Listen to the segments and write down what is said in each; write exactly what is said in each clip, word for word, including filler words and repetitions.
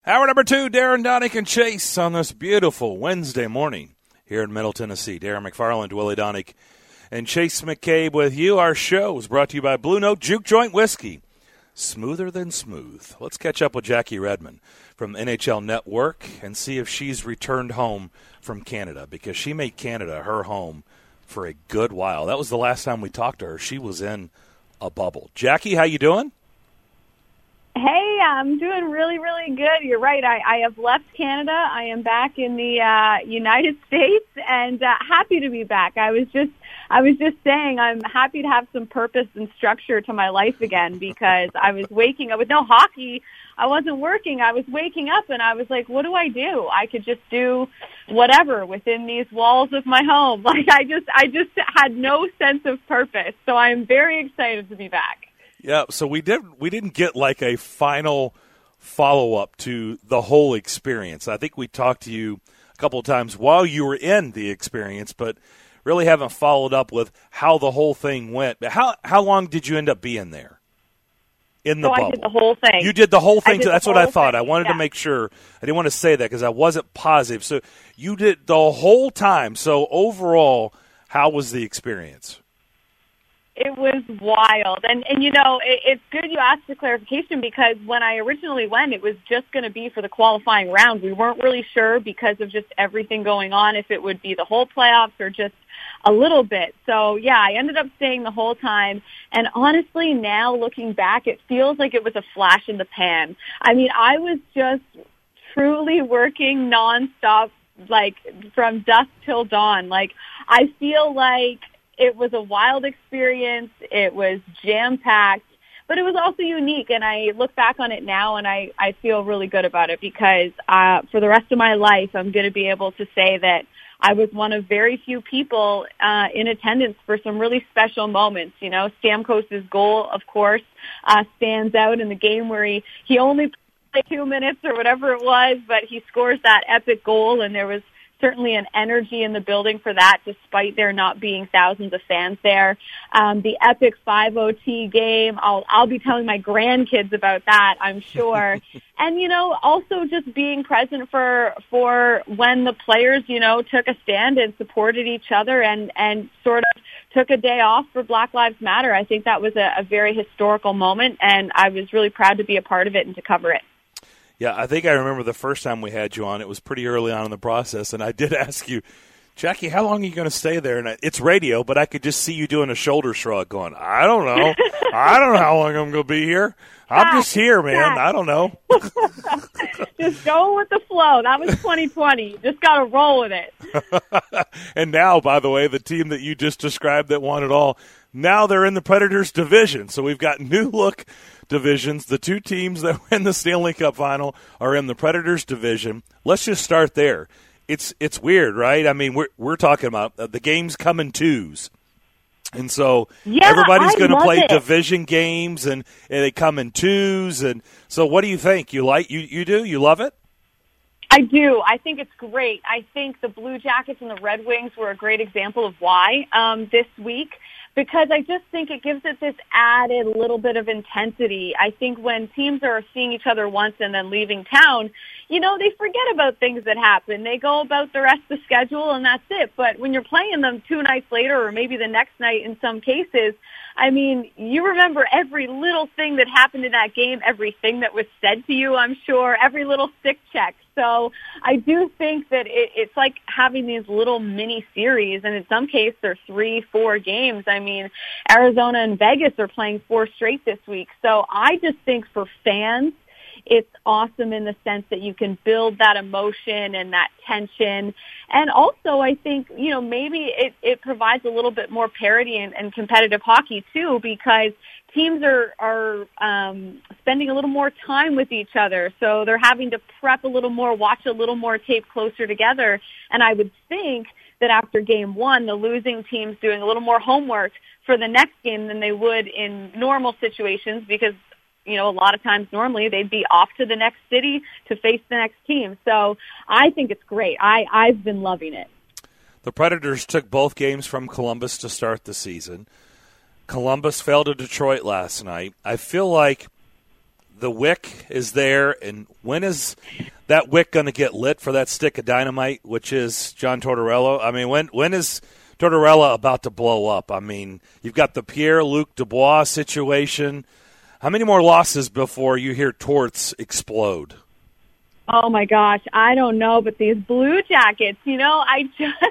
Hour number two, Darren, Donick, and Chase on this beautiful Wednesday morning here in Middle Tennessee. Darren McFarland, Willie Donick, and Chase McCabe with you. Our show is brought to you by Blue Note Juke Joint Whiskey. Smoother than smooth. Let's catch up with Jackie Redmond from N H L Network and see if she's returned home from Canada, because she made Canada her home for a good while. That was the last time we talked to her. She was in a bubble. Jackie, how you doing? Hey, I'm doing really, really good. You're right. I, I have left Canada. I am back in the uh, United States, and uh, happy to be back. I was just, I was just saying, I'm happy to have some purpose and structure to my life again, because I was waking up with no hockey. I wasn't working. I was waking up, and I was like, "What do I do? I could just do whatever within these walls of my home." Like I just, I just had no sense of purpose. So I am very excited to be back. Yeah, so we didn't we didn't get like a final follow-up to the whole experience. I think we talked to you a couple of times while you were in the experience, but really haven't followed up with how the whole thing went. How how long did you end up being there in the so bubble? I did the whole thing. You did the whole thing. That's what I thought. Thing, I wanted yeah. to make sure. I didn't want to say that because I wasn't positive. So you did the whole time. So overall, how was the experience? It was wild. And, and you know, it, it's good you asked the clarification, because when I originally went, it was just going to be for the qualifying round. We weren't really sure because of just everything going on if it would be the whole playoffs or just a little bit. So, yeah, I ended up staying the whole time. And honestly, now looking back, it feels like it was a flash in the pan. I mean, I was just truly working nonstop, like from dusk till dawn. Like, I feel like it was a wild experience. It was jam-packed, but it was also unique. And I look back on it now, and I, I feel really good about it, because uh, for the rest of my life, I'm going to be able to say that I was one of very few people uh, in attendance for some really special moments. You know, Stamkos' goal, of course, uh, stands out in the game where he, he only played two minutes or whatever it was, but he scores that epic goal, and there was certainly an energy in the building for that, despite there not being thousands of fans there. Um, the epic five O T game, I'll, I'll be telling my grandkids about that, I'm sure. And, you know, also just being present for, for when the players, you know, took a stand and supported each other and, and sort of took a day off for Black Lives Matter. I think that was a, a very historical moment, and I was really proud to be a part of it and to cover it. Yeah, I think I remember the first time we had you on. It was pretty early on in the process, and I did ask you, Jackie, how long are you going to stay there? And it's radio, but I could just see you doing a shoulder shrug going, I don't know. I don't know how long I'm going to be here. I'm just here, man. I don't know. Just going with the flow. That was twenty twenty. You just got to roll with it. And now, by the way, the team that you just described that won it all, now they're in the Predators division. So we've got new look divisions. The two teams that win the Stanley Cup final are in the Predators division. Let's just start there. It's it's weird, right? I mean, we're we're talking about uh, the games come in twos. And so yeah, everybody's going to play it. division games, and, and they come in twos. And so what do you think? You like you you do? You love it? I do. I think it's great. I think the Blue Jackets and the Red Wings were a great example of why um, this week, because I just think it gives it this added little bit of intensity. I think when teams are seeing each other once and then leaving town, you know, they forget about things that happen. They go about the rest of the schedule, and that's it. But when you're playing them two nights later, or maybe the next night in some cases, I mean, you remember every little thing that happened in that game, everything that was said to you, I'm sure, every little stick check. So I do think that it, it's like having these little mini series, and in some cases they're three, four games. I mean, Arizona and Vegas are playing four straight this week. So I just think for fans, it's awesome in the sense that you can build that emotion and that tension. And also, I think, you know, maybe it, it provides a little bit more parity and, and competitive hockey, too, because teams are, are um, spending a little more time with each other. So they're having to prep a little more, watch a little more tape closer together. And I would think that after game one, the losing team's doing a little more homework for the next game than they would in normal situations, because you know, a lot of times normally they'd be off to the next city to face the next team. So I think it's great. I, I've been loving it. The Predators took both games from Columbus to start the season. Columbus fell to Detroit last night. I feel like the wick is there, and when is that wick going to get lit for that stick of dynamite, which is John Tortorella? I mean, when when is Tortorella about to blow up? I mean, you've got the Pierre-Luc Dubois situation. How many more losses before you hear Torts explode? Oh, my gosh. I don't know, but these Blue Jackets, you know, I just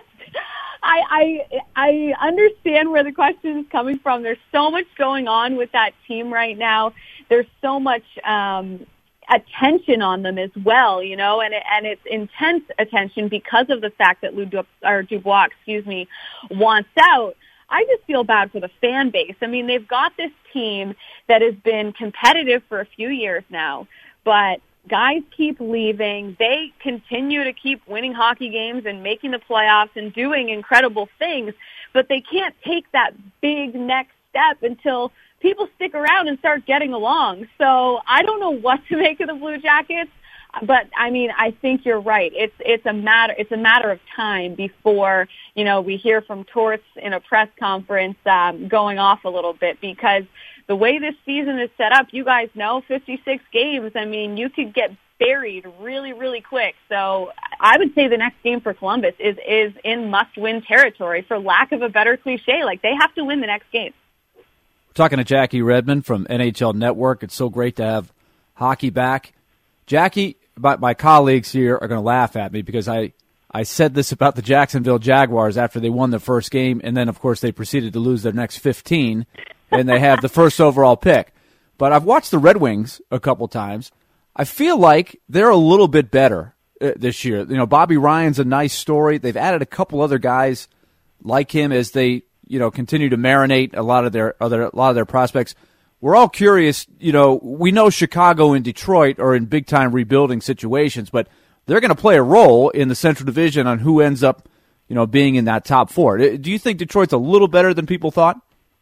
I, I I understand where the question is coming from. There's so much going on with that team right now. There's so much um, attention on them as well, you know, and it, and it's intense attention because of the fact that Lou du, or Dubois, excuse me, wants out. I just feel bad for the fan base. I mean, they've got this team that has been competitive for a few years now, but guys keep leaving. They continue to keep winning hockey games and making the playoffs and doing incredible things, but they can't take that big next step until people stick around and start getting along. So I don't know what to make of the Blue Jackets, but I mean, I think you're right. It's it's a matter it's a matter of time before, you know, we hear from Torts in a press conference um, going off a little bit, because the way this season is set up, you guys know, fifty-six games. I mean, you could get buried really, really quick. So I would say the next game for Columbus is is in must-win territory, for lack of a better cliche. Like, they have to win the next game. Talking to Jackie Redmond from N H L Network. It's so great to have hockey back. Jackie, my, my colleagues here are going to laugh at me because I, I said this about the Jacksonville Jaguars after they won the first game, and then, of course, they proceeded to lose their next fifteen, and they have the first overall pick. But I've watched the Red Wings a couple times. I feel like they're a little bit better uh, this year. You know, Bobby Ryan's a nice story. They've added a couple other guys like him as they, you know, continue to marinate a lot of their other a lot of their prospects. We're all curious, you know, we know Chicago and Detroit are in big-time rebuilding situations, but they're going to play a role in the Central Division on who ends up, you know, being in that top four. Do you think Detroit's a little better than people thought?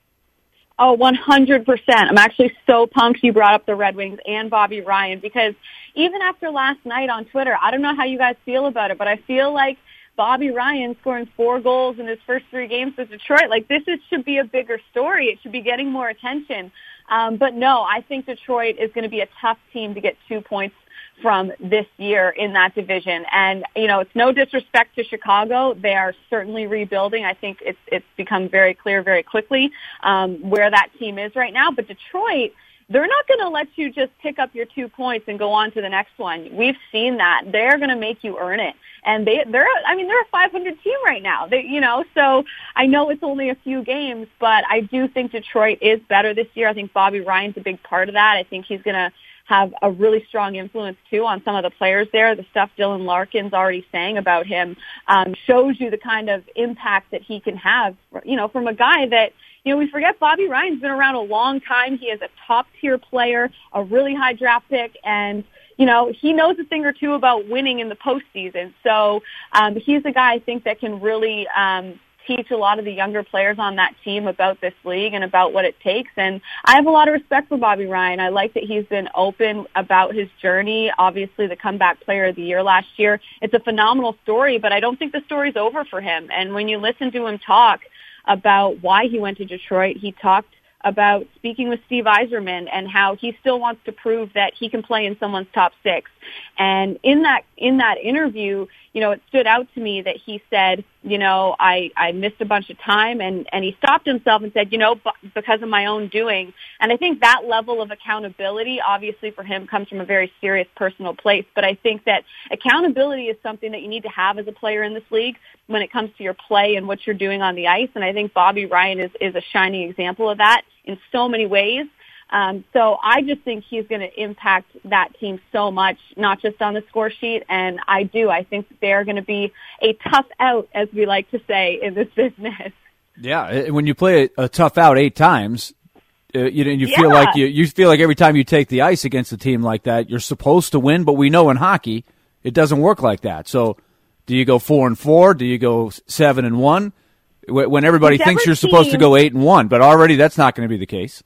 Oh, one hundred percent. I'm actually so pumped you brought up the Red Wings and Bobby Ryan, because even after last night on Twitter, I don't know how you guys feel about it, but I feel like Bobby Ryan scoring four goals in his first three games with Detroit, like, this is, should be a bigger story. It should be getting more attention. Um, but no, I think Detroit is going to be a tough team to get two points from this year in that division. And, you know, it's no disrespect to Chicago. They are certainly rebuilding. I think it's, it's become very clear very quickly um, where that team is right now. But Detroit, they're not going to let you just pick up your two points and go on to the next one. We've seen that. They're going to make you earn it. And they, they're, I mean, they're a five hundred team right now. They, you know, so I know it's only a few games, but I do think Detroit is better this year. I think Bobby Ryan's a big part of that. I think he's going to have a really strong influence, too, on some of the players there. The stuff Dylan Larkin's already saying about him um, shows you the kind of impact that he can have, you know, from a guy that, you know, we forget Bobby Ryan's been around a long time. He is a top-tier player, a really high draft pick, and, you know, he knows a thing or two about winning in the postseason. So um, he's a guy, I think, that can really um, teach a lot of the younger players on that team about this league and about what it takes. And I have a lot of respect for Bobby Ryan. I like that he's been open about his journey. Obviously, the comeback player of the year last year. It's a phenomenal story, but I don't think the story's over for him. And when you listen to him talk about why he went to Detroit, he talked about speaking with Steve Yzerman and how he still wants to prove that he can play in someone's top six. And in that in that interview, you know, it stood out to me that he said, you know, I, I missed a bunch of time, and, and he stopped himself and said, you know, b- because of my own doing. And I think that level of accountability, obviously for him, comes from a very serious personal place. But I think that accountability is something that you need to have as a player in this league when it comes to your play and what you're doing on the ice. And I think Bobby Ryan is, is a shining example of that in so many ways. Um, so I just think he's going to impact that team so much, not just on the score sheet. And I do. I think they're going to be a tough out, as we like to say in this business. Yeah, when you play a, a tough out eight times, uh, you you yeah. feel like you you feel like every time you take the ice against a team like that, you're supposed to win. But we know in hockey it doesn't work like that. So do you go four and four? Do you go seven and one? When everybody Whichever thinks you're team, supposed to go eight and one, but already that's not going to be the case.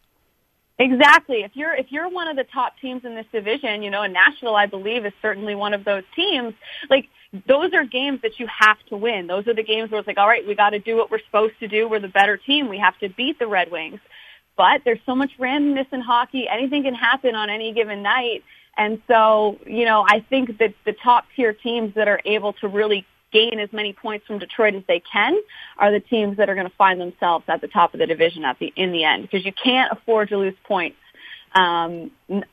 Exactly. If you're if you're one of the top teams in this division, you know, and Nashville, I believe, is certainly one of those teams. Like, those are games that you have to win. Those are the games where it's like, all right, we got to do what we're supposed to do. We're the better team. We have to beat the Red Wings. but there's so much randomness in hockey. Anything can happen on any given night. And so, you know, I think that the top tier teams that are able to really gain as many points from Detroit as they can are the teams that are going to find themselves at the top of the division at the in the end, because you can't afford to lose points. Um,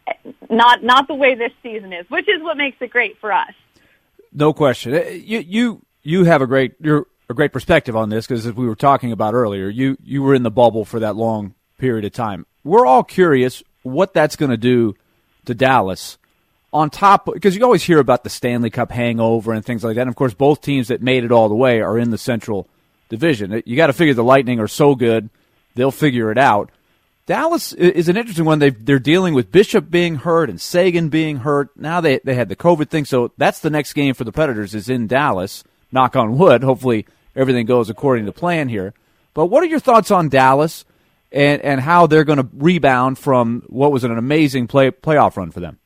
not not the way this season is, which is what makes it great for us. No question. You you you have a great you're a great perspective on this, because as we were talking about earlier, you you were in the bubble for that long period of time. We're all curious what that's going to do to Dallas. On top, because you always hear about the Stanley Cup hangover and things like that. And, of course, both teams that made it all the way are in the Central Division. You got to figure the Lightning are so good, they'll figure it out. Dallas is an interesting one. They've, they're dealing with Bishop being hurt and Sagan being hurt. Now they they had the COVID thing, so that's the next game for the Predators is in Dallas. Knock on wood. Hopefully everything goes according to plan here. But what are your thoughts on Dallas and, and how they're going to rebound from what was an amazing play, playoff run for them?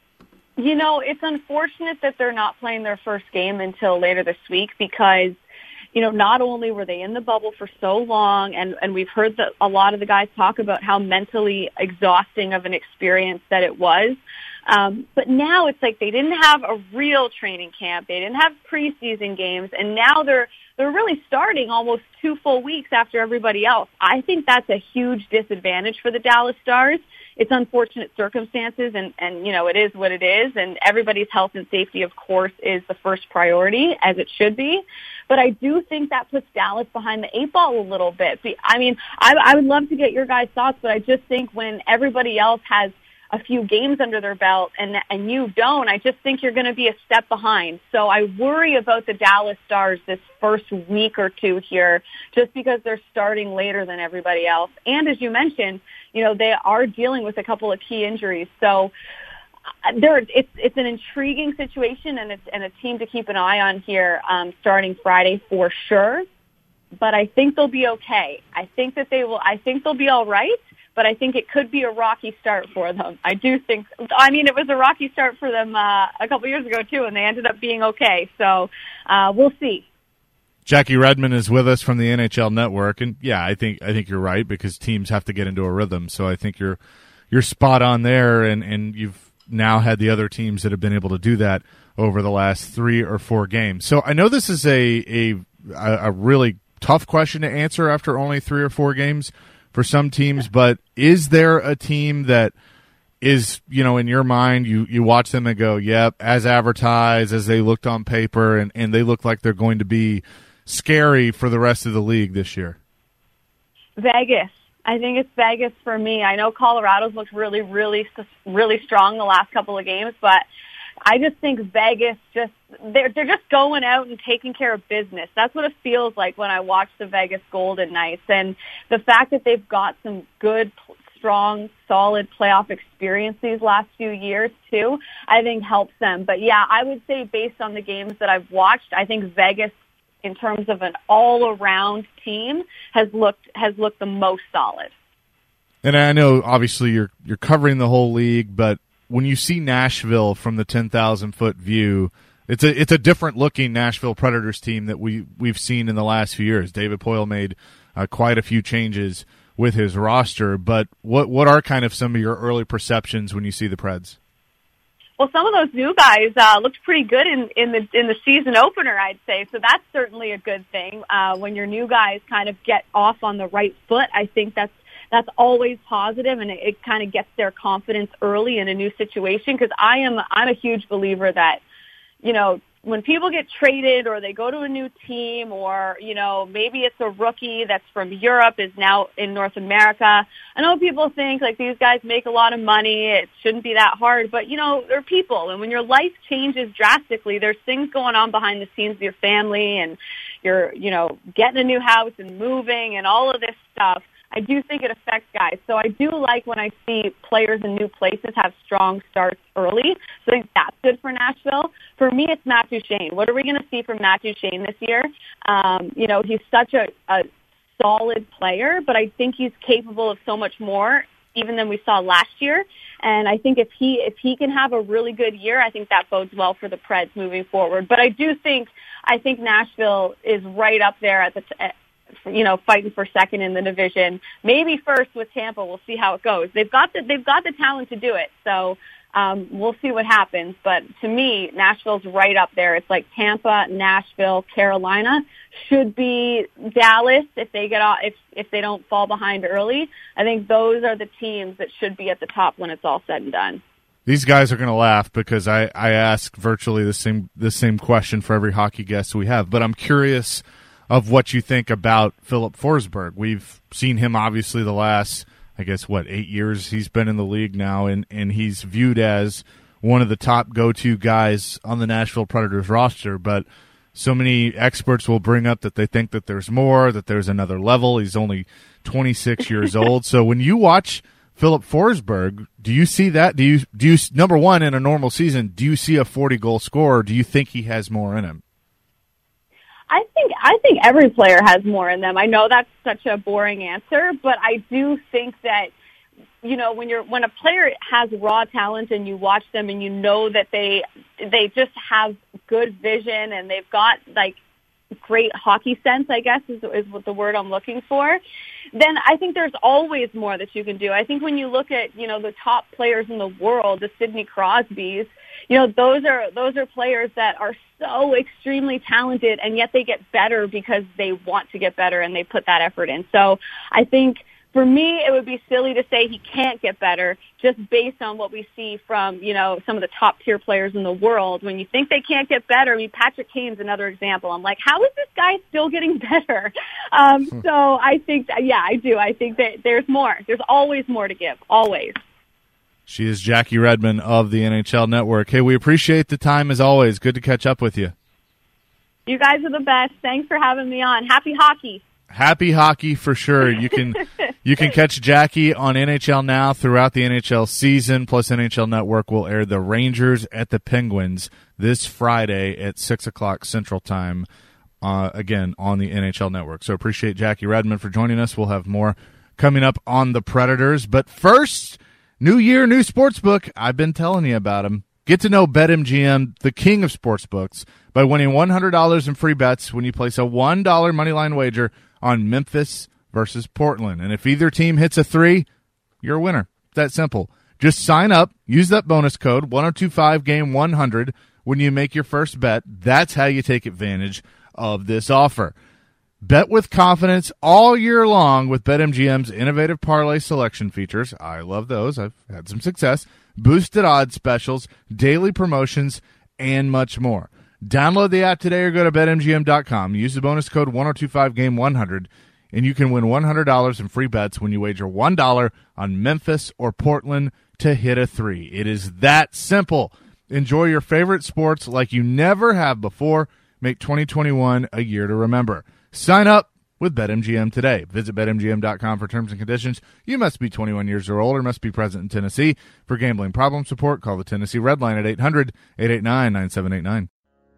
You know, it's unfortunate that they're not playing their first game until later this week because, you know, not only were they in the bubble for so long, and, and we've heard that a lot of the guys talk about how mentally exhausting of an experience that it was, um, but now it's like they didn't have a real training camp. They didn't have preseason games, and now they're they're really starting almost two full weeks after everybody else. I think that's a huge disadvantage for the Dallas Stars. It's unfortunate circumstances, and, and, you know, it is what it is, and everybody's health and safety, of course, is the first priority, as it should be. But I do think that puts Dallas behind the eight ball a little bit. I mean, I, I would love to get your guys' thoughts, but I just think when everybody else has a few games under their belt and and you don't, I just think you're going to be a step behind. So I worry about the Dallas Stars this first week or two here, just because they're starting later than everybody else. And as you mentioned, you know, they are dealing with a couple of key injuries. So there, it's it's an intriguing situation, and it's and a team to keep an eye on here um, starting Friday for sure. But I think they'll be okay. I think that they will. I think they'll be all right. But I think it could be a rocky start for them. I do think, I mean, it was a rocky start for them uh, a couple years ago, too, and they ended up being okay. So uh, we'll see. Jackie Redmond is with us from the N H L Network. And, yeah, I think I think you're right, because teams have to get into a rhythm. So I think you're you're spot on there, and, and you've now had the other teams that have been able to do that over the last three or four games. So I know this is a a, a really tough question to answer after only three or four games for some teams, but is there a team that is, you know, in your mind, you, you watch them and go, yep, as advertised, as they looked on paper, and, and they look like they're going to be scary for the rest of the league this year? Vegas. I think it's Vegas for me. I know Colorado's looked really, really, really strong the last couple of games, but I just think Vegas just, they're, they're just going out and taking care of business. That's what it feels like when I watch the Vegas Golden Knights. And the fact that they've got some good, strong, solid playoff experience these last few years too, I think helps them. But yeah, I would say based on the games that I've watched, I think Vegas, in terms of an all-around team, has looked, has looked the most solid. And I know obviously you're, you're covering the whole league, but when you see Nashville from the ten thousand foot view, it's a it's a different looking Nashville Predators team that we we've seen in the last few years. David Poile made uh, quite a few changes with his roster, but what what are kind of some of your early perceptions when you see the Preds? Well, some of those new guys uh, looked pretty good in, in the in the season opener, I'd say. So that's certainly a good thing. Uh, when your new guys kind of get off on the right foot, I think that's That's always positive, and it, it kind of gets their confidence early in a new situation. Because I am, I'm a huge believer that, you know, when people get traded or they go to a new team, or, you know, maybe it's a rookie that's from Europe is now in North America. I know people think like these guys make a lot of money, it shouldn't be that hard, but you know, they're people, and when your life changes drastically, there's things going on behind the scenes with your family, and you're, you know, getting a new house and moving and all of this stuff. I do think it affects guys. So I do like when I see players in new places have strong starts early. So I think that's good for Nashville. For me, it's Matt Duchene. What are we going to see from Matt Duchene this year? Um, you know, he's such a, a solid player, but I think he's capable of so much more even than we saw last year. And I think if he if he can have a really good year, I think that bodes well for the Preds moving forward. But I do think I think Nashville is right up there at the t- you know, fighting for second in the division, maybe first with Tampa. We'll see how it goes. They've got the they've got the talent to do it, so um, we'll see what happens. But to me, Nashville's right up there. It's like Tampa, Nashville, Carolina should be Dallas if they get off, if if they don't fall behind early. I think those are the teams that should be at the top when it's all said and done. These guys are going to laugh because I, I ask virtually the same the same question for every hockey guest we have, but I'm curious of what you think about Philip Forsberg. We've seen him obviously the last, I guess, what, eight years he's been in the league now, and, and he's viewed as one of the top go-to guys on the Nashville Predators roster, but so many experts will bring up that they think that there's more, that there's another level. He's only twenty-six years old. So when you watch Philip Forsberg, do you see that? Do you, do you, number one, in a normal season, do you see a forty-goal scorer, or do you think he has more in him? I think I think every player has more in them. I know that's such a boring answer, but I do think that, you know, when you're when a player has raw talent and you watch them and you know that they they just have good vision and they've got like great hockey sense, I guess is is what the word I'm looking for, then I think there's always more that you can do. I think when you look at, you know, the top players in the world, the Sidney Crosbys, you know, those are those are players that are so extremely talented, and yet they get better because they want to get better and they put that effort in. So I think for me, it would be silly to say he can't get better just based on what we see from, you know, some of the top tier players in the world. When you think they can't get better, I mean, Patrick Kane's another example. I'm like, how is this guy still getting better? Um, so I think, yeah, I do. I think that there's more. There's always more to give, always. She is Jackie Redmond of the N H L Network. Hey, we appreciate the time as always. Good to catch up with you. You guys are the best. Thanks for having me on. Happy hockey. Happy hockey for sure. You can you can catch Jackie on N H L Now throughout the N H L season. Plus, N H L Network will air the Rangers at the Penguins this Friday at six o'clock Central Time, uh, again, on the N H L Network. So appreciate Jackie Redmond for joining us. We'll have more coming up on the Predators. But first, new year, new sportsbook. I've been telling you about them. Get to know BetMGM, the king of sportsbooks, by winning one hundred dollars in free bets when you place a one dollar moneyline wager on Memphis versus Portland. And if either team hits a three, you're a winner. It's that simple. Just sign up, use that bonus code one oh two five game one hundred when you make your first bet. That's how you take advantage of this offer. Bet with confidence all year long with BetMGM's innovative parlay selection features. I love those. I've had some success. Boosted odds specials, daily promotions, and much more. Download the app today or go to Bet M G M dot com. Use the bonus code one oh two five game one hundred, and you can win one hundred dollars in free bets when you wager one dollar on Memphis or Portland to hit a three. It is that simple. Enjoy your favorite sports like you never have before. Make twenty twenty-one a year to remember. Sign up with BetMGM today. Visit Bet M G M dot com for terms and conditions. You must be twenty-one years or older, must be present in Tennessee. For gambling problem support, call the Tennessee Red Line at eight hundred eight eight nine nine seven eight nine.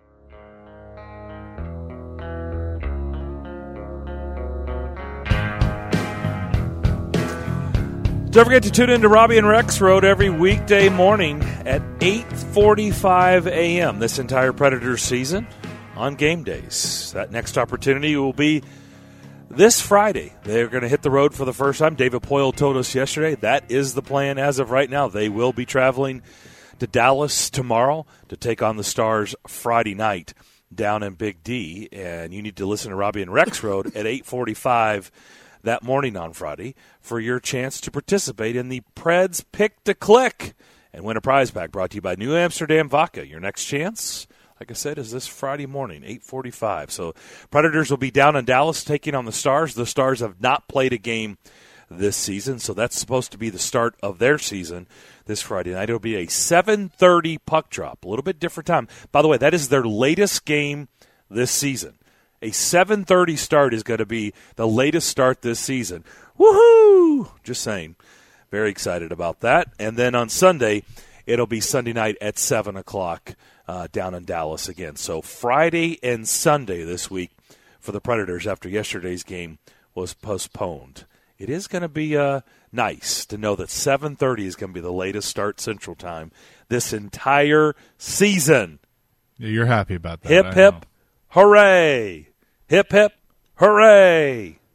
Don't forget to tune in to Robbie and Rex Road every weekday morning at eight forty-five a.m. this entire Predators season on game days. That next opportunity will be this Friday. They're going to hit the road for the first time. David Poyle told us yesterday that is the plan as of right now. They will be traveling to Dallas tomorrow to take on the Stars Friday night down in Big D. And you need to listen to Robbie and Rex Road at eight forty-five that morning on Friday for your chance to participate in the Preds Pick to Click and win a prize pack brought to you by New Amsterdam Vodka. Your next chance, like I said, is this Friday morning, eight forty-five. So Predators will be down in Dallas taking on the Stars. The Stars have not played a game this season, so that's supposed to be the start of their season this Friday night. It'll be a seven thirty puck drop, a little bit different time. By the way, that is their latest game this season. A seven thirty start is going to be the latest start this season. Woohoo! Just saying. Very excited about that. And then on Sunday, it'll be Sunday night at seven o'clock uh, down in Dallas again. So Friday and Sunday this week for the Predators after yesterday's game was postponed. It is going to be uh, nice to know that seven thirty is going to be the latest start Central Time this entire season. Yeah, you're happy about that. Hip, hip, hooray. Hip, hip, hooray.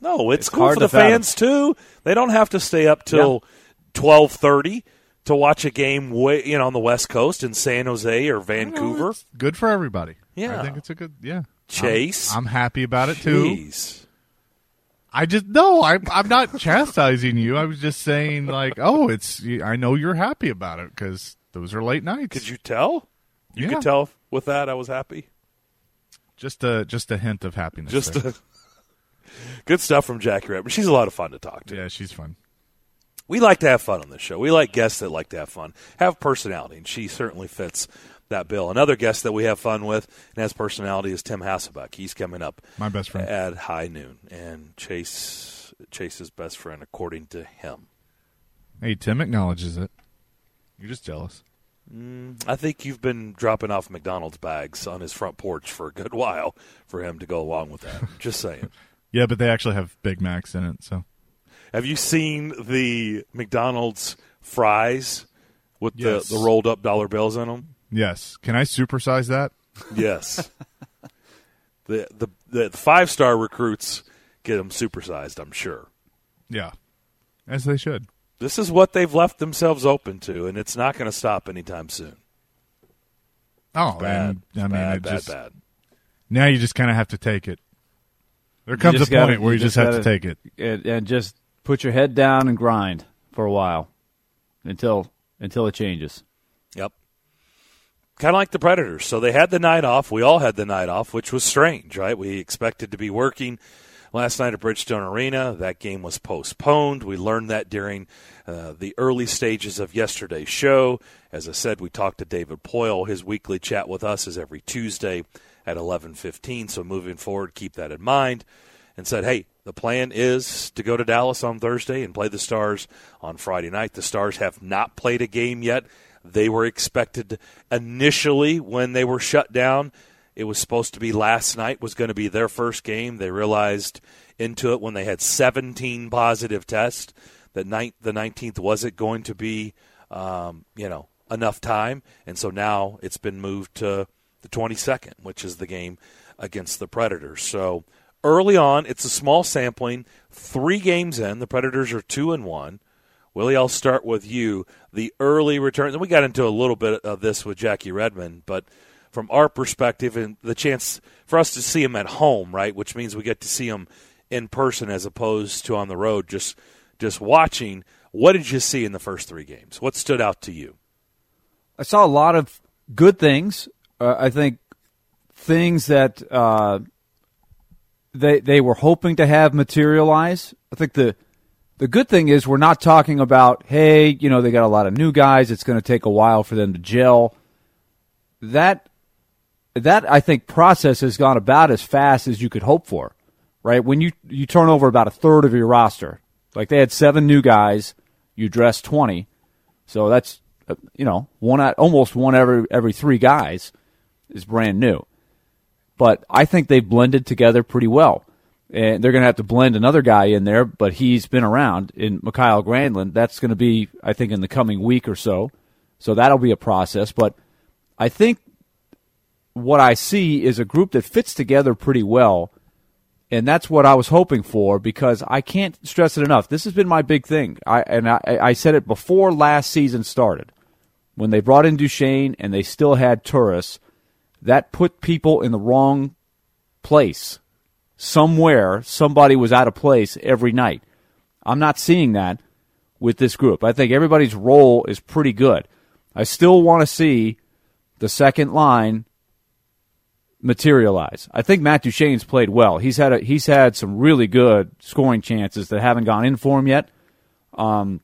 No, it's, It's cool hard for the to fathom. fans too. They don't have to stay up till twelve thirty to watch a game way, you know, on the West Coast in San Jose or Vancouver. No, it's good for everybody. Yeah. I think it's a good, yeah. Chase. I'm, I'm happy about it, too. Jeez. I just, no, I, I'm not chastising you. I was just saying, like, oh, it's, I know you're happy about it because those are late nights. Could you tell? You Yeah. could tell with that I was happy. Just a, just a hint of happiness. Just there. a, good stuff from Jackie Redmond. She's a lot of fun to talk to. Yeah, she's fun. We like to have fun on this show. We like guests that like to have fun, have personality, and she certainly fits that bill. Another guest that we have fun with and has personality is Tim Hasselbeck. He's coming up My best friend. at high noon, and Chase Chase's best friend, according to him. Hey, Tim acknowledges it. You're just jealous. I think you've been dropping off McDonald's bags on his front porch for a good while for him to go along with that. Just saying. Yeah, but they actually have Big Macs in it, so. Have you seen the McDonald's fries with Yes. the, the rolled up dollar bills in them? Yes. Can I supersize that? Yes. the, the the five star recruits get them supersized, I'm sure. Yeah. As they should. This is what they've left themselves open to, and it's not going to stop anytime soon. Oh, Bad. and, I mean, bad, it bad, just, bad. now you just kind of have to take it. There comes a just point gotta- where you, just, have gotta- to take it. and, and just put your head down and grind for a while until until it changes. Yep. Kind of like the Predators. So they had the night off. We all had the night off, which was strange, right? We expected to be working last night at Bridgestone Arena. That game was postponed. We learned that during uh, the early stages of yesterday's show. As I said, we talked to David Poyle. His weekly chat with us is every Tuesday at eleven fifteen. So moving forward, keep that in mind. And said, hey, the plan is to go to Dallas on Thursday and play the Stars on Friday night. The Stars have not played a game yet. They were expected initially when they were shut down. It was supposed to be last night was going to be their first game. They realized into it when they had seventeen positive tests that night, the nineteenth wasn't going to be, um, you know, enough time. And so now it's been moved to the twenty-second, which is the game against the Predators. So early on, it's a small sampling. Three games in, the Predators are two and one. Willie, I'll start with you. The early return, and we got into a little bit of this with Jackie Redmond, but from our perspective and the chance for us to see him at home, right, which means we get to see him in person as opposed to on the road, just just watching. What did you see in the first three games? What stood out to you? I saw a lot of good things. Uh, I think things that uh, they they were hoping to have materialize. I think the the good thing is we're not talking about, hey, you know, they got a lot of new guys. It's going to take a while for them to gel. That that I think process has gone about as fast as you could hope for, right? When you you turn over about a third of your roster, like they had seven new guys, you dressed twenty, so that's uh, you know one at almost one every every three guys is brand new. But I think they've blended together pretty well. And they're going to have to blend another guy in there, but he's been around in Mikhail Granlund. That's going to be, I think, in the coming week or so. So that'll be a process. But I think what I see is a group that fits together pretty well, and that's what I was hoping for because I can't stress it enough. This has been my big thing, I, and I, I said it before last season started. When they brought in Duchesne and they still had Turris, that put people in the wrong place. Somewhere, somebody was out of place every night. I'm not seeing that with this group. I think everybody's role is pretty good. I still want to see the second line materialize. I think Matt Duchene's played well. He's had a, he's had some really good scoring chances that haven't gone in for him yet. Um,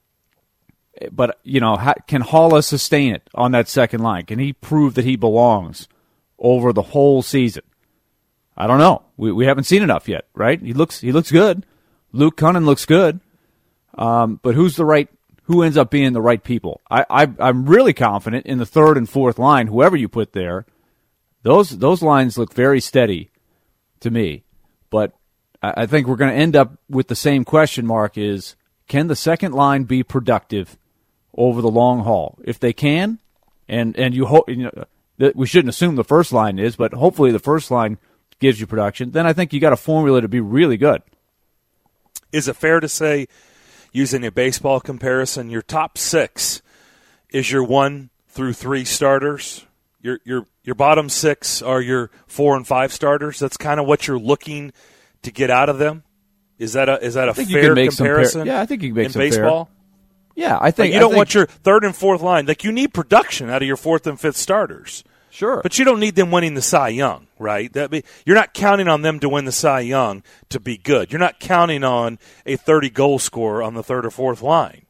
but, you know, how, can Haula sustain it on that second line? Can he prove that he belongs over the whole season? I don't know. We we haven't seen enough yet, right? He looks he looks good. Luke Cunnin looks good. Um, but who's the right? Who ends up being the right people? I, I I'm really confident in the third and fourth line. Whoever you put there, those those lines look very steady to me. But I, I think we're going to end up with the same question mark: is can the second line be productive over the long haul? If they can, and and you hope you know that we shouldn't assume the first line is, but hopefully the first line gives you production, then I think you got a formula to be really good. Is it fair to say, using a baseball comparison, your top six is your one through three starters? Your your your bottom six are your four and five starters. That's kind of what you're looking to get out of them. Is that a is that a fair comparison? Par- yeah, I think you can make in some baseball. Fair. Yeah, I think like you I don't think, want your third and fourth line. Like you need production out of your fourth and fifth starters. Sure, but you don't need them winning the Cy Young, right? That be you're not counting on them to win the Cy Young to be good. You're not counting on a thirty goal scorer on the third or fourth line.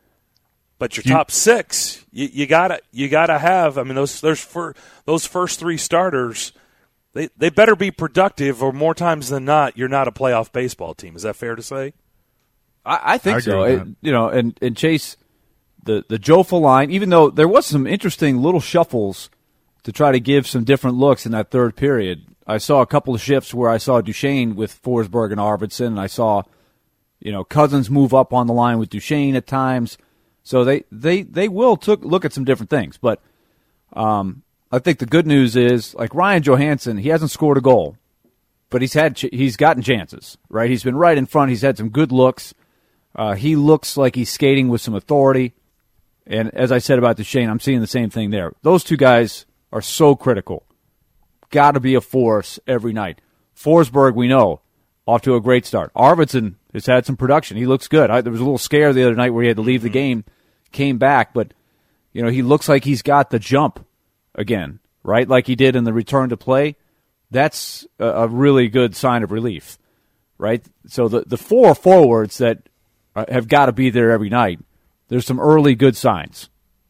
But your You, top six, you, you gotta you gotta have. I mean, those those for those first three starters, they they better be productive, or more times than not, you're not a playoff baseball team. Is that fair to say? I, I think I so. agree with It, that. you know, and and Chase, the the Jofa line, even though there was some interesting little shuffles to try to give some different looks in that third period. I saw a couple of shifts where I saw Duchesne with Forsberg and Arvidsson, and I saw, you know, Cousins move up on the line with Duchesne at times. So they, they, they will took look at some different things. But um, I think the good news is, like Ryan Johansson, he hasn't scored a goal, but he's had he's gotten chances, right? He's been right in front. He's had some good looks. Uh, he looks like he's skating with some authority. And as I said about Duchesne, I'm seeing the same thing there. Those two guys are so critical. Got to be a force every night. Forsberg, we know, off to a great start. Arvidsson has had some production. He looks good. I, there was a little scare the other night where he had to leave the game, came back, but you know he looks like he's got the jump again, right? Like he did in the return to play. That's a, a really good sign of relief, right? So the the four forwards that uh, have got to be there every night. There's some early good signs.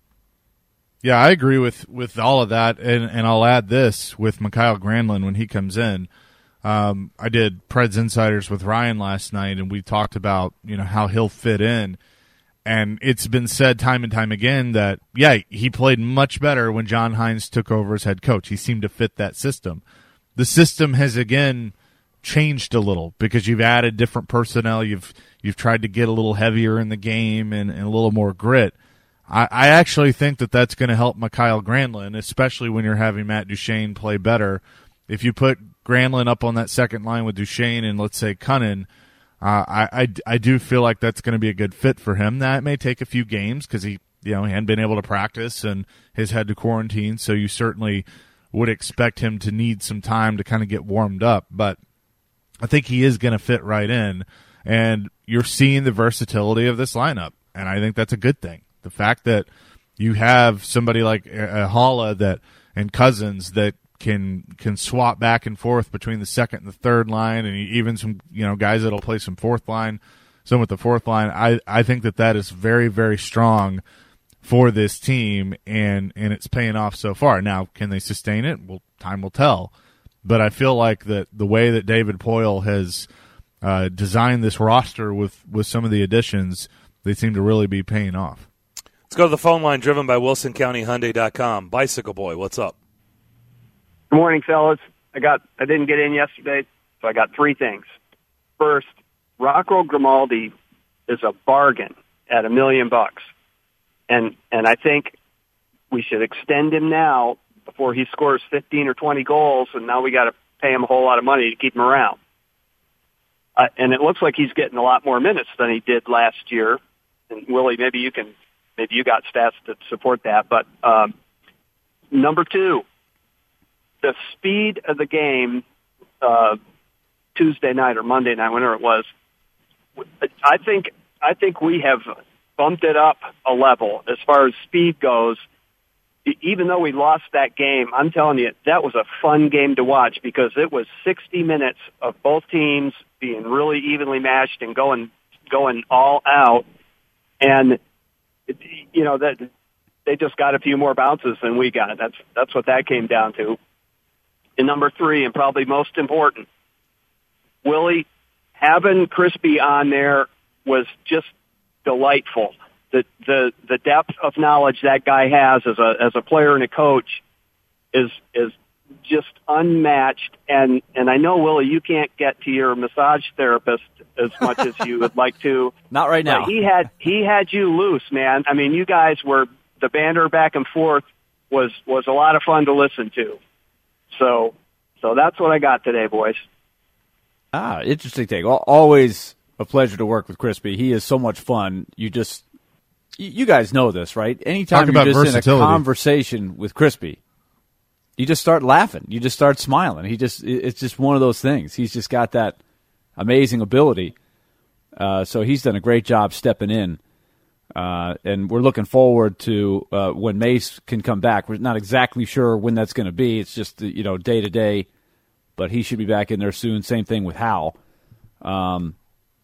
Yeah, I agree with, with all of that, and, and I'll add this with Mikael Granlund when he comes in. Um, I did Preds Insiders with Ryan last night, and we talked about you know how he'll fit in. And it's been said time and time again that, yeah, he played much better when John Hines took over as head coach. He seemed to fit that system. The system has, again, changed a little because you've added different personnel. You've you've tried to get a little heavier in the game and, and a little more grit. I, I actually think that that's going to help Mikael Granlund, especially when you're having Matt Duchene play better. If you put Granlund up on that second line with Duchene and, let's say, Cunnin, uh, I, I, I do feel like that's going to be a good fit for him. That may take a few games because he, you know, he hadn't been able to practice and has had to quarantine, so you certainly would expect him to need some time to kind of get warmed up. But I think he is going to fit right in, and you're seeing the versatility of this lineup, and I think that's a good thing. The fact that you have somebody like uh, Haula that and Cousins that can can swap back and forth between the second and the third line, and even some you know guys that'll play some fourth line, some with the fourth line. I, I think that that is very, very strong for this team, and, and it's paying off so far. Now, can they sustain it? Well, time will tell. But I feel like that the way that David Poile has uh, designed this roster with, with some of the additions, they seem to really be paying off. Let's go to the phone line driven by Wilson County Hyundai dot com. Bicycle Boy, what's up? Good morning, fellas. I got I didn't get in yesterday, so I got three things. First, Rocco Grimaldi is a bargain at a million bucks. And and I think we should extend him now before he scores fifteen or twenty goals, and now we got to pay him a whole lot of money to keep him around. Uh, and it looks like he's getting a lot more minutes than he did last year. And Willie, maybe you can maybe you got stats to support that. But um, number two, the speed of the game uh, Tuesday night or Monday night, whenever it was, I think I think we have bumped it up a level as far as speed goes. Even though we lost that game, I'm telling you, that was a fun game to watch because it was sixty minutes of both teams being really evenly matched and going going all out. And you know that they just got a few more bounces than we got. That's that's what that came down to. And number three, and probably most important, Willie, having Crispy on there was just delightful. The the the depth of knowledge that guy has as a as a player and a coach is is just unmatched. And and I know, Willie, you can't get to your massage therapist as much as you would like to. Not right now. But he had he had you loose, man. I mean, you guys were the banter back and forth was was a lot of fun to listen to. So so that's what I got today, boys. Ah, interesting take. Al- Always a pleasure to work with Crispy. He is so much fun. You just, you guys know this, right? Anytime Talk you're about just versatility. in a conversation with Crispy, you just start laughing. You just start smiling. He just, it's just one of those things. He's just got that amazing ability. Uh, so he's done a great job stepping in. Uh, and we're looking forward to uh, when Mace can come back. We're not exactly sure when that's going to be. It's just, you know, day to day. But he should be back in there soon. Same thing with Hal. Um,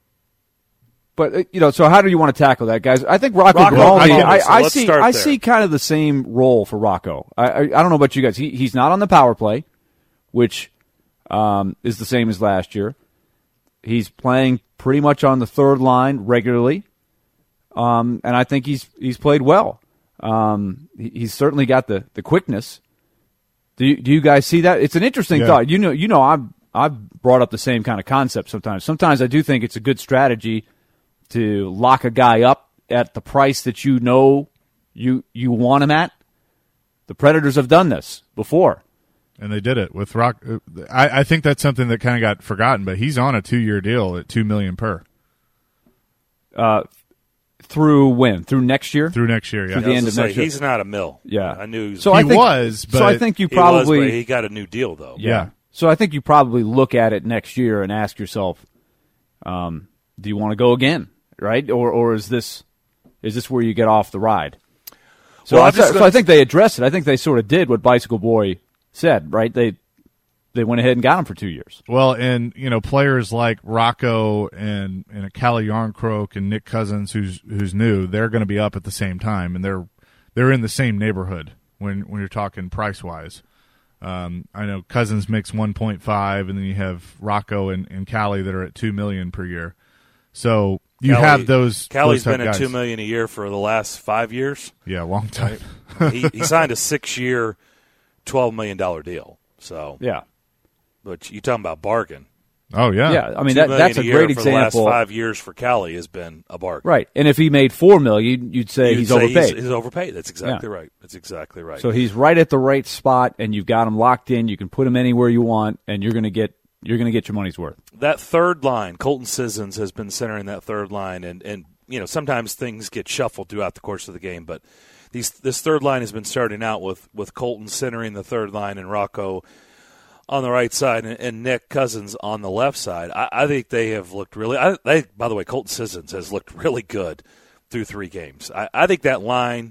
but, you know, so how do you want to tackle that, guys? I think Rocco, Rocco Grimaldi, Grimaldi, I, so I let's see start I there. see kind of the same role for Rocco. I, I, I don't know about you guys. He, he's not on the power play, which um, is the same as last year. He's playing pretty much on the third line regularly, um, and I think he's he's played well. Um, he, he's certainly got the, the quickness. Do you, do you guys see that? It's an interesting Yeah. thought. You know, you know, I've I've brought up the same kind of concept sometimes. Sometimes I do think it's a good strategy to lock a guy up at the price that you know you you want him at. The Predators have done this before. And they did it with Rock. I, I think that's something that kind of got forgotten, but he's on a two-year deal at two million per Uh, through when? Through next year? through next year. Yeah, Through the I was end gonna of say, next year. he's not a mill. Yeah. I knew he was. So he I think, was, but so I think you he was, probably but he got a new deal, though. yeah. Yeah. So I think you probably look at it next year and ask yourself, um, do you want to go again, right? Or or is this is this where you get off the ride? So, Well, I, I'm just so gonna- I think they addressed it. I think they sort of did what Bicycle Boy said, right? They they went ahead and got him for two years. Well, and you know, players like Rocco and and a Calle Yarncroke and Nick Cousins, who's who's new, they're going to be up at the same time, and they're they're in the same neighborhood when when you're talking price wise. Um, I know Cousins makes one point five, and then you have Rocco and, and Calle that are at two million per year. So you Calle- have those. Callie's those type been at guys. two million a year for the last five years. Yeah, long time. he, he signed a six-year, twelve million dollar deal. So, Yeah. but you talking about bargain? Oh yeah, Yeah, I mean Two that, million that's a year great for the last example. five years for Callie has been a bargain. Right, and if he made four million, you'd say You'd he's say overpaid. He's, he's overpaid. That's exactly Yeah. right. That's exactly right. So he's right at the right spot, and you've got him locked in. You can put him anywhere you want, and you're going to get you're going to get your money's worth. that third line, Colton Sissons has been centering that third line, and, and you know sometimes things get shuffled throughout the course of the game, but these this third line has been starting out with, with Colton centering the third line and Rocco on the right side and, and Nick Cousins on the left side. I, I think they have looked really. I, they, by the way, Colton Sissons has looked really good through three games. I, I think that line,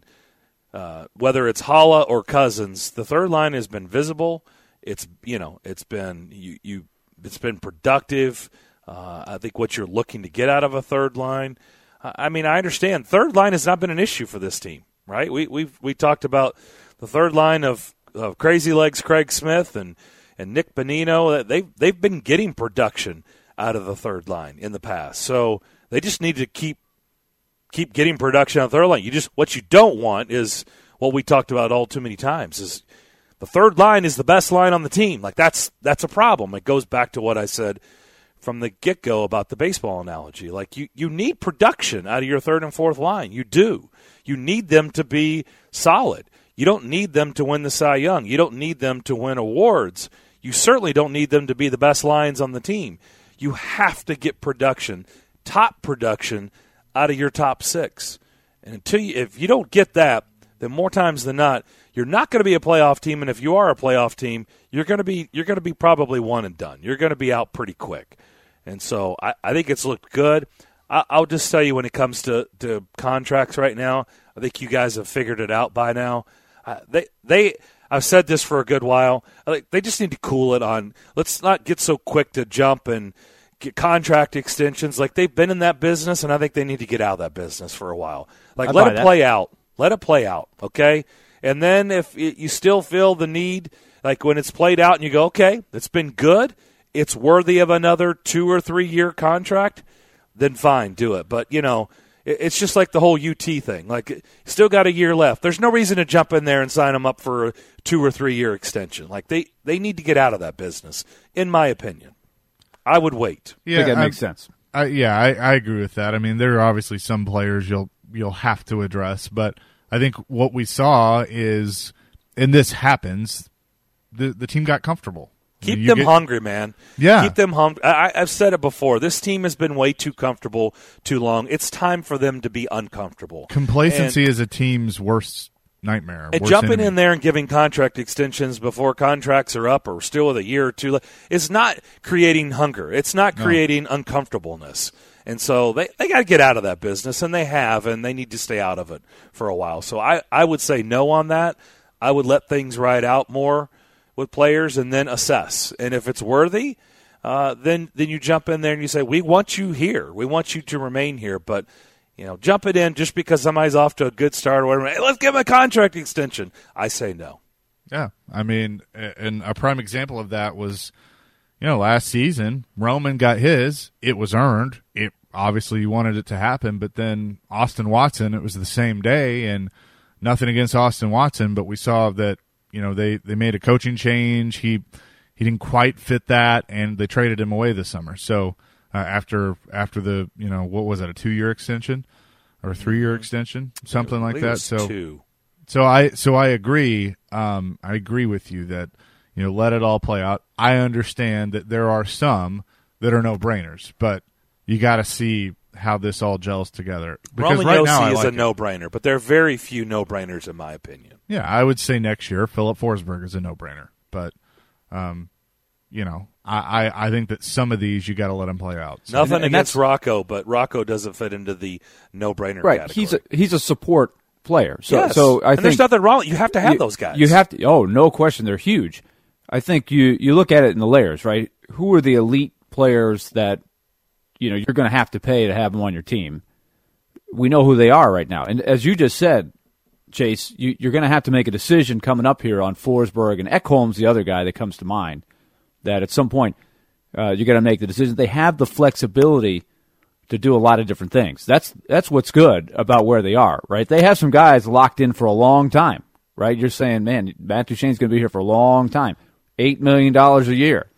uh, whether it's Hala or Cousins, the third line has been visible. It's you know it's been you you it's been productive. Uh, I think what you're looking to get out of a third line. I mean, I understand third line has not been an issue for this team, right? We we we talked about the third line of, of Crazy Legs, Craig Smith, and, and Nick Bonino. They they've been getting production out of the third line in the past, so they just need to keep keep getting production out of the third line. You just what you don't want is what we talked about all too many times is the third line is the best line on the team. Like that's that's a problem. It goes back to what I said from the get-go about the baseball analogy. Like, you, you need production out of your third and fourth line. You do. You need them to be solid. You don't need them to win the Cy Young. You don't need them to win awards. You certainly don't need them to be the best lines on the team. You have to get production, top production, out of your top six. And until you, if you don't get that, then more times than not, you're not going to be a playoff team. And if you are a playoff team, you're going to be you're going to be probably one and done. You're going to be out pretty quick. And so I, I think it's looked good. I, I'll just tell you when it comes to, to contracts right now, I think you guys have figured it out by now. Uh, they they I've said this for a good while. I think they just need to cool it on. Let's not get so quick to jump and get contract extensions. Like, they've been in that business, and I think they need to get out of that business for a while. Like, I let buy it that. play out. Let it play out, okay? And then if it, you still feel the need, like when it's played out and you go, okay, it's been good, it's worthy of another two- or three-year contract, then fine, do it. But, you know, it, it's just like the whole U T thing. Like, you still got a year left. There's no reason to jump in there and sign them up for a two- or three-year extension. Like, they, they need to get out of that business, in my opinion. I would wait. Yeah, I think that I- makes sense. I, yeah, I, I agree with that. I mean, there are obviously some players you'll you'll have to address, but I think what we saw is, and this happens, the the team got comfortable. Keep You them get- hungry, man. Yeah. Keep them hungry. I, I've said it before. This team has been way too comfortable too long. It's time for them to be uncomfortable. Complacency And- is a team's worst nightmare. And worst jumping enemy. in there and giving contract extensions before contracts are up or still with a year or two left is not creating hunger. It's not creating uncomfortableness. And so they, they got to get out of that business, and they have, and they need to stay out of it for a while. So I, I would say no on that. I would let things ride out more with players and then assess. And if it's worthy, uh, then then you jump in there and you say, we want you here. We want you to remain here. But, you know, jump it in just because somebody's off to a good start or whatever. Hey, let's give him a contract extension. I say no. Yeah, I mean, and a prime example of that was, you know, last season, Roman got his. It was earned. It obviously you wanted it to happen, but then Austin Watson, it was the same day, and nothing against Austin Watson, but we saw that, you know, they, they made a coaching change. He he didn't quite fit that, and they traded him away this summer. So uh, after after the, you know, what was that, a two-year extension or a three-year extension, something I like believe it that. was So two. So I so I agree. Um, I agree with you that, you know, let it all play out. I understand that there are some that are no brainers, but you got to see how this all gels together. Because Roman right Yossi now I is like a it. no-brainer, but there are very few no-brainers in my opinion. Yeah, I would say next year Philip Forsberg is a no brainer, but um, you know, I, I, I think that some of these you got to let them play out. So. Nothing And- and against that's- Rocco, but Rocco doesn't fit into the no-brainer Right. category. He's a, he's a support player. So yes. so I and think there's nothing wrong. You have to have you, those guys. You have to. Oh, no question. They're huge. I think you you look at it in the layers, right? Who are the elite players that you know you're going to have to pay to have them on your team? We know who they are right now, and as you just said, Chase, you, you're going to have to make a decision coming up here on Forsberg, and Ekholm's the other guy that comes to mind. That at some point uh, you got to make the decision. They have the flexibility to do a lot of different things. That's that's what's good about where they are, right? They have some guys locked in for a long time, right? You're saying, man, Matt Duchene's going to be here for a long time, eight million dollars a year.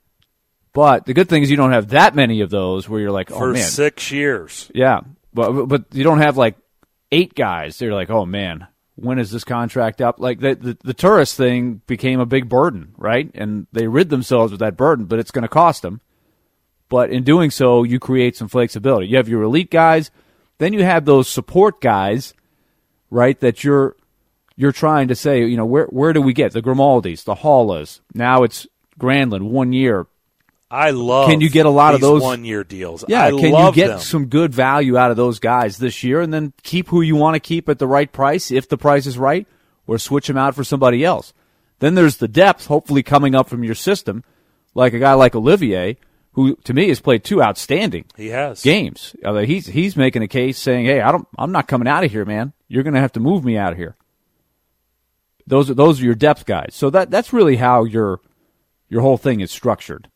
But the good thing is you don't have that many of those where you're like, oh for man, six years. yeah, but but you don't have like eight guys. They're like, oh man, when is this contract up? Like the the, the tourist thing became a big burden, right? And they rid themselves of that burden, but it's going to cost them. But in doing so, you create some flexibility. You have your elite guys, then you have those support guys, right? That you're you're trying to say, you know, where where do we get the Grimaldis, the Hallas? Now it's Granlund, one year. I love. Can you get a lot of these those one-year deals? Yeah, I can you love get them. some good value out of those guys this year, and then keep who you want to keep at the right price if the price is right, or switch them out for somebody else? Then there's the depth, hopefully coming up from your system, like a guy like Olivier, who to me has played two outstanding He has games. I mean, he's he's making a case saying, "Hey, I don't, I'm not coming out of here, man. You're going to have to move me out of here." Those are those are your depth guys. So that that's really how your your whole thing is structured.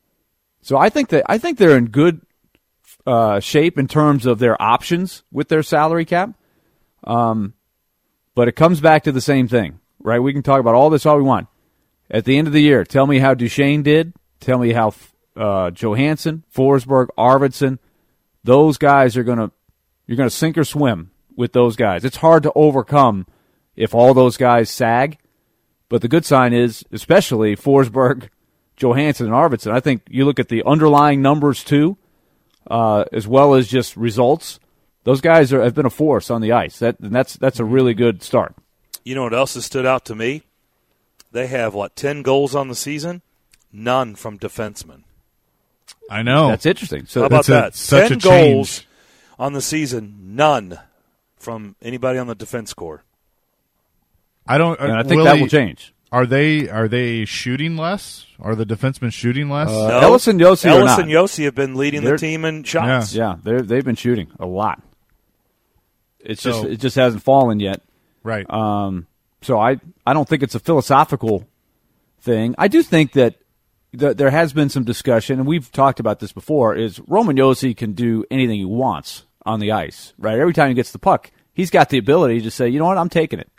So I think that I think they're in good uh, shape in terms of their options with their salary cap. Um, but it comes back to the same thing, right? We can talk about all this all we want. At the end of the year, tell me how Duchene did. Tell me how uh, Johansson, Forsberg, Arvidsson, those guys are gonna you're gonna sink or swim with those guys. It's hard to overcome if all those guys sag. But the good sign is, especially Forsberg, Johansson, and Arvidsson, I think you look at the underlying numbers too, uh, as well as just results. Those guys are, have been a force on the ice. That and that's that's a really good start. You know what else has stood out to me? They have what ten goals on the season, none from defensemen. I know. That's interesting. So How about That's a- that? such ten a change. goals on the season, none from anybody on the defense corps. I don't. and I think Willie, that will change. Are they are they shooting less? Are the defensemen shooting less? Uh, No. Ellis and Yossi are Ellis not. and Yossi have been leading They're- the team in shots. Yeah, they they've been shooting a lot. It's just So- it just hasn't fallen yet. right. Um, so I, I don't think it's a philosophical thing. I do think that th- there has been some discussion, and we've talked about this before, is Roman Yossi can do anything he wants on the ice, right? Every time he gets the puck, he's got the ability to say, you know what, I'm taking it.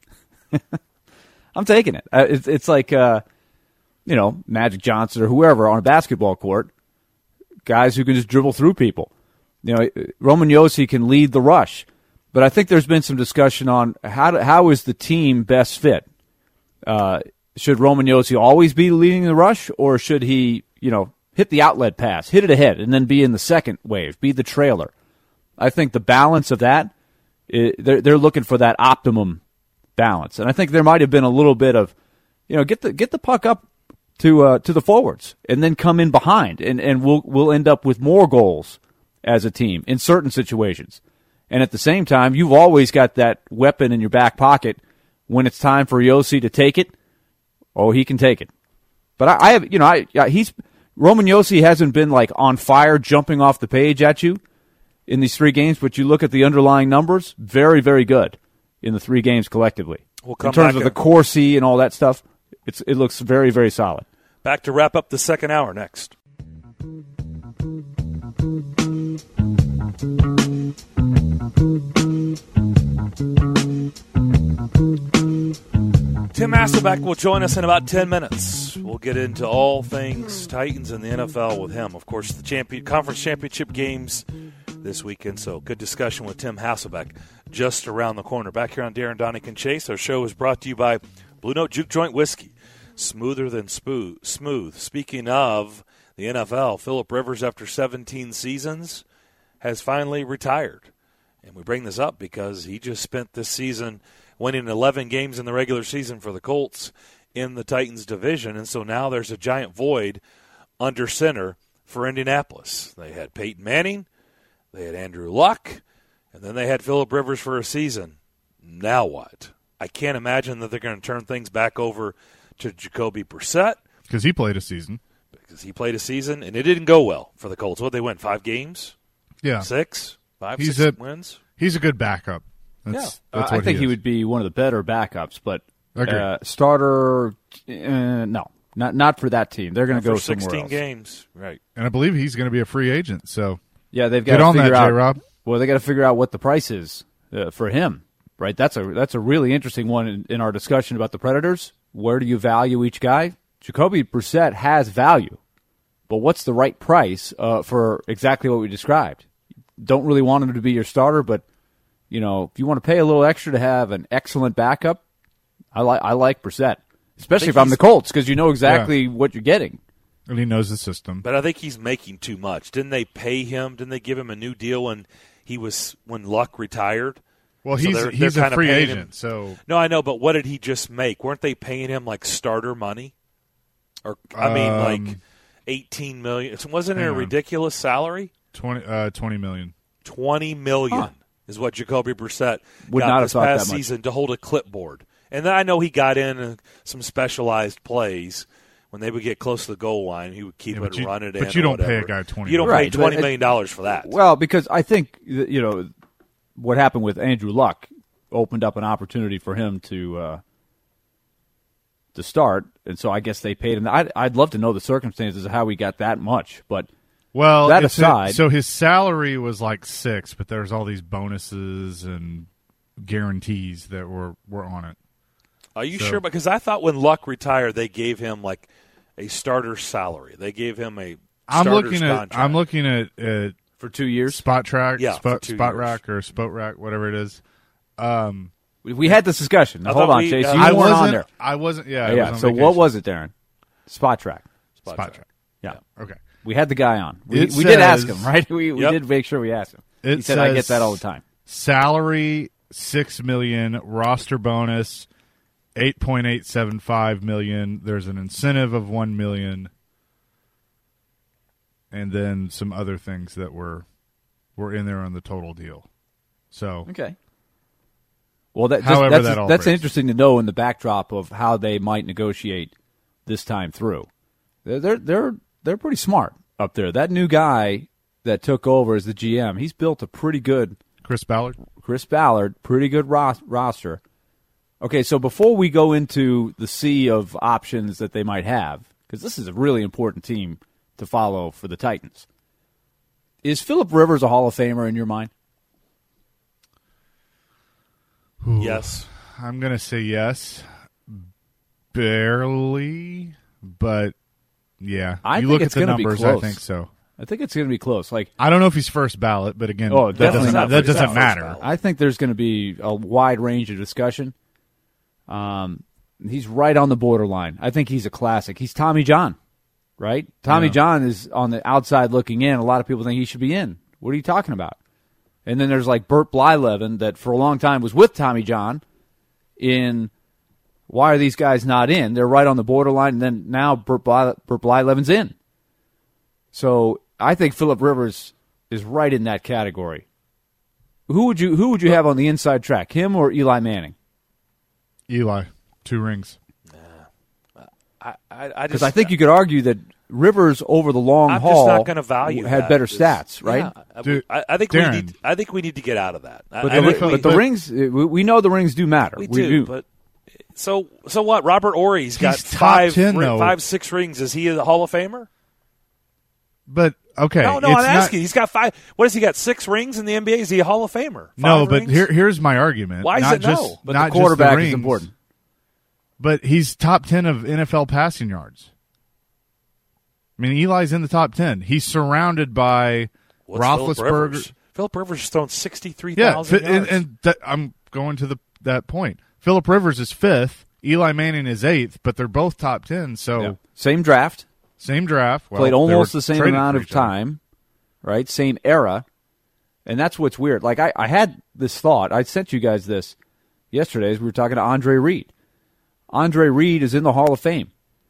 I'm taking it. Uh, it's, it's like, uh, you know, Magic Johnson or whoever on a basketball court, guys who can just dribble through people. You know, Roman Yossi can lead the rush. But I think there's been some discussion on how to, how is the team best fit. Uh, should Roman Josi always be leading the rush, or should he, you know, hit the outlet pass, hit it ahead, and then be in the second wave, be the trailer? I think the balance of that, they're, they're looking for that optimum balance. And I think there might have been a little bit of, you know, get the get the puck up to uh, to the forwards and then come in behind, and, and we'll we'll end up with more goals as a team in certain situations. And at the same time, you've always got that weapon in your back pocket when it's time for Josi to take it. Oh, he can take it. But I, I have, you know, I he's Roman Josi hasn't been like on fire, jumping off the page at you in these three games. But you look at the underlying numbers, very, very good in the three games collectively. We'll come in terms back of the Corsi and all that stuff, it's it looks very, very solid. Back to wrap up the second hour next. Tim Hasselbeck will join us in about ten minutes. We'll get into all things Titans and the N F L with him. Of course, the champion conference championship games this weekend. So good discussion with Tim Hasselbeck just around the corner. Back here on Darren, Donick, and Chase, our show is brought to you by Blue Note Juke Joint Whiskey. Smoother than spoo- smooth. Speaking of the N F L, Phillip Rivers, after seventeen seasons, has finally retired. And we bring this up because he just spent this season winning eleven games in the regular season for the Colts in the Titans division. And so now there's a giant void under center for Indianapolis. They had Peyton Manning, they had Andrew Luck, and then they had Phillip Rivers for a season. Now what? I can't imagine that they're going to turn things back over to Jacoby Brissett. Because he played a season. Because he played a season, and it didn't go well for the Colts. What, they win, five games? Yeah. Six? Five, he's six a, wins? He's a good backup. That's, yeah. that's uh, what I think he, he would be one of the better backups, but Agreed. uh, starter, uh, no, not not for that team. They're going to go for somewhere sixteen else. games, right? And I believe he's going to be a free agent. So yeah, they've got get to on figure that, out. J-Rob. Well, they got to figure out what the price is uh, for him, right? That's a that's a really interesting one in, in our discussion about the Predators. Where do you value each guy? Jacoby Brissett has value, but what's the right price uh, for exactly what we described? Don't really want him to be your starter, but you know, if you want to pay a little extra to have an excellent backup, I like I like Brissett, especially if I'm the Colts, because you know exactly yeah. what you're getting. And he knows the system. But I think he's making too much. Didn't they pay him? Didn't they give him a new deal when he was when Luck retired? Well, so he's they're, he's they're a free agent. Him. So no, I know, but what did he just make? Weren't they paying him like starter money? Or I mean, um, like eighteen million. Wasn't it a ridiculous salary? Twenty uh, twenty million. Twenty million huh. is what Jacoby Brissett Would got not this have thought past that much. season to hold a clipboard. And then I know he got in uh, some specialized plays. When they would get close to the goal line, he would keep yeah, it and you, run it but in. But you don't whatever. pay a guy twenty. You don't right, pay twenty million dollars for that. Well, because I think you know what happened with Andrew Luck opened up an opportunity for him to uh, to start, and so I guess they paid him. I'd, I'd love to know the circumstances of how he got that much, but well, that it's aside, a, so his salary was like six, but there's all these bonuses and guarantees that were were on it. Are you so, sure? Because I thought when Luck retired, they gave him like a starter salary. They gave him a. I'm looking at. Contract. I'm looking at, at for two years. Spot Track, yeah, Spot, Spot years. Rack or Spot Rack, whatever it is. Um, we, we had this discussion. I Hold on, we, Chase. uh, You I weren't wasn't on there. I wasn't. Yeah. I yeah. was so on what vacation. was it, Darren? Spot Track. Spot, Spot Track. Track. Yeah. yeah. Okay. We had the guy on. We, It we did says- ask him, right? We we Yep. did make sure we asked him. It he said, "I get says that all the time." Salary six million, roster bonus eight point eight seven five million. There's an incentive of one million, and then some other things that were were in there on the total deal. So Okay. Well, that, just, However that's, that all that's breaks. interesting to know in the backdrop of how they might negotiate this time through. They're they're they're, they're pretty smart up there. That new guy that took over as the G M, he's built a pretty good Chris Ballard. Chris Ballard, pretty good ros- roster. Okay, so before we go into the sea of options that they might have, because this is a really important team to follow for the Titans, is Phillip Rivers a Hall of Famer in your mind? Ooh, Yes. I'm going to say yes. Barely, but yeah. I you think look it's at the gonna be numbers, close. I think so. I think it's going to be close. Like, I don't know if he's first ballot, but again, Oh, that definitely doesn't, not that first doesn't ballot. matter. First ballot. I think there's going to be a wide range of discussion. Um, he's right on the borderline. I think he's a classic. He's Tommy John, right? Tommy Yeah. John is on the outside looking in. A lot of people think he should be in. What are you talking about? And then there's like Burt Blyleven that for a long time was with Tommy John in why are these guys not in? They're right on the borderline, and then now Burt, Bly, Burt Blyleven's in. So I think Phillip Rivers is right in that category. Who would you who would you have on the inside track, him or Eli Manning? Eli, two rings. I, I, I Because just I think you could argue that Rivers over the long I'm haul just not going to value had that. better It's- stats, right? Yeah, Dude, I, I think Darren. we need. I think we need to get out of that. I- But, I the, think we, but the but- rings, we, we know the rings do matter. we, We, do, But so so what? Robert Ory's got He's top five, ten, ri- though. five, six rings. Is he a Hall of Famer? But okay, No, no. it's I'm not- asking. He's got five. What has he got? Six rings in the N B A? Is he a Hall of Famer? Five No, but rings? here here's my argument. Why is not it no? just, but not the quarterback just the is rings, important. But he's top ten of N F L passing yards. I mean, Eli's in the top ten. He's surrounded by What's Phillip Roethlisberger. Rivers? Phillip Rivers has thrown sixty-three Yeah, thousand fi- and, yards. and that, I'm going to the that point. Phillip Rivers is fifth. Eli Manning is eighth, but they're both top ten. So Yeah. Same draft, same draft. Well, played they almost were the same traded amount for of each other. time, right? Same era. And that's what's weird. Like, I, I had this thought. I sent you guys this yesterday as we were talking to Andre Reed. Andre Reed is in the Hall of Fame.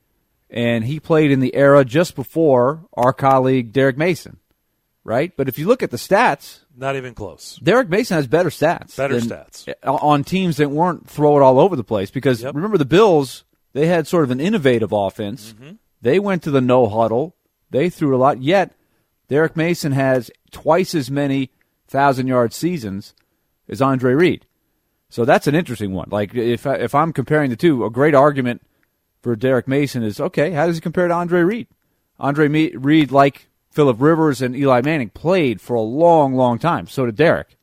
And he played in the era just before our colleague Derek Mason, right? But if you look at the stats, Not even close. Derek Mason has better stats. Better than- stats. on teams that weren't throw it all over the place. Because Yep. remember, the Bills, they had sort of an innovative offense. Mm-hmm. They went to the no huddle. They threw it a lot. Yet, Derek Mason has twice as many thousand-yard seasons as Andre Reed. So that's an interesting one. Like, if, I, if I'm comparing the two, a great argument for Derek Mason is, okay, how does he compare to Andre Reed? Andre Me- Reed, like Phillip Rivers and Eli Manning, played for a long, long time. So did Derek.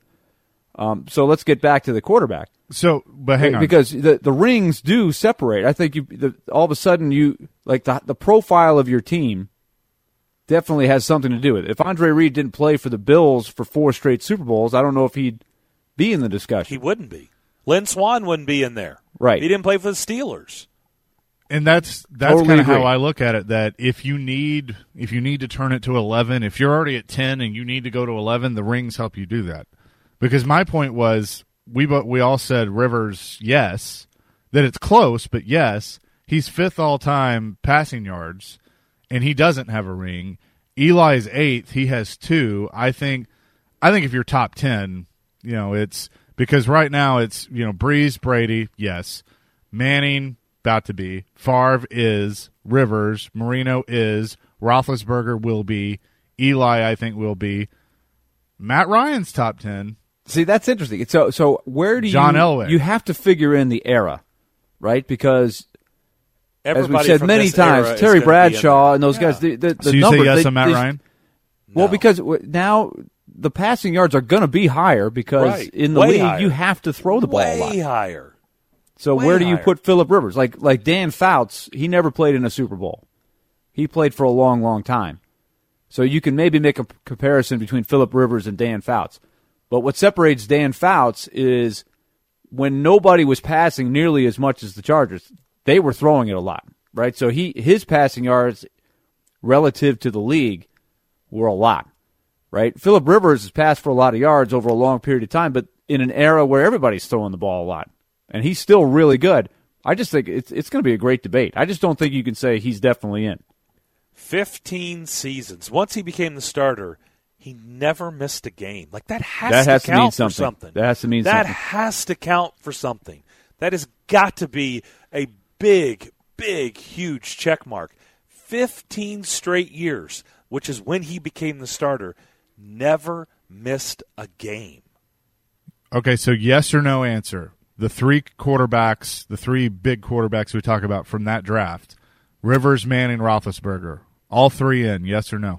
Um, so let's get back to the quarterback. So, but hang on. Because the the rings do separate. I think you the, all of a sudden you like the the profile of your team definitely has something to do with it. If Andre Reed didn't play for the Bills for four straight Super Bowls, I don't know if he'd be in the discussion. He wouldn't be. Lynn Swann wouldn't be in there. Right. He didn't play for the Steelers. And that's that's Totally kind of how agree. I look at it. That if you need if you need to turn it to eleven, if you're already at ten and you need to go to eleven, the rings help you do that. Because my point was, we bo- we all said Rivers, yes, that it's close, but yes, he's fifth all time passing yards, and he doesn't have a ring. Eli's eighth, he has two. I think I think if you're top ten, you know, it's because right now it's you know Breeze, Brady, yes, Manning. About to be. Favre is. Rivers. Marino is. Roethlisberger will be. Eli, I think, will be. Matt Ryan's top ten. See, that's interesting. So, so where do John you Elway. you have to figure in the era, right? Because as we've Everybody said from many this era times, is Terry gonna be in Bradshaw there. and those Yeah. guys, the, the, the so you number, say yes they, on Matt they- Ryan? Well, No. because w- now the passing yards are going to be higher because Right. in the Way league higher. you have to throw the ball a lot. Way higher. So way where do you higher. put Phillip Rivers? Like like Dan Fouts, he never played in a Super Bowl. He played for a long, long time. So you can maybe make a p- comparison between Phillip Rivers and Dan Fouts. But what separates Dan Fouts is when nobody was passing nearly as much as the Chargers, they were throwing it a lot, right? So he his passing yards relative to the league were a lot, right? Phillip Rivers has passed for a lot of yards over a long period of time, but in an era where everybody's throwing the ball a lot. And he's still really good. I just think it's it's going to be a great debate. I just don't think you can say he's definitely in. Fifteen seasons. Once he became the starter, he never missed a game. Like that has That to has to count mean for something. something. That has to mean That something. has to count for something. That has got to be a big, big, huge check mark. Fifteen straight years, which is when he became the starter, never missed a game. Okay, so yes or no answer. The three quarterbacks, the three big quarterbacks we talk about from that draft, Rivers, Manning, Roethlisberger, all three in, yes or no?